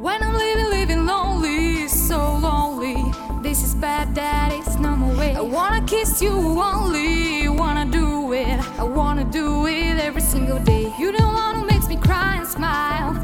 When I'm living lonely, so lonely. This is bad, that is no more way. I wanna kiss you only, wanna do it. I wanna do it every single day. You the one who makes me cry and smile.